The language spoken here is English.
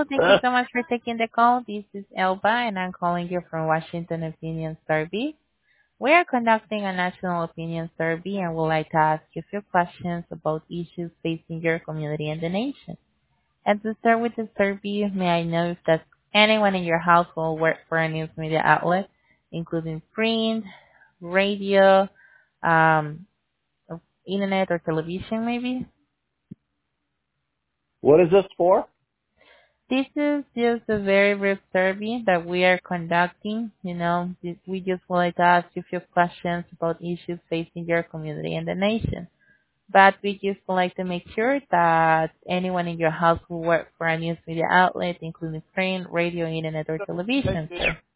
Hello, thank you so much for taking the call. This is Elba, and I'm calling you from Washington Opinion Survey. We are conducting a national opinion survey and would like to ask you a few questions about issues facing your community and the nation. And to start with the survey, may I know if that anyone in your household works for a news media outlet, including print, radio, um, internet, or television, maybe? What is this for? This is just a very brief survey that we are conducting. We just wanted to ask you a few questions about issues facing your community and the nation. But we just would like to make sure that anyone in your house who works for a news media outlet, including print, radio, internet, or television, sir.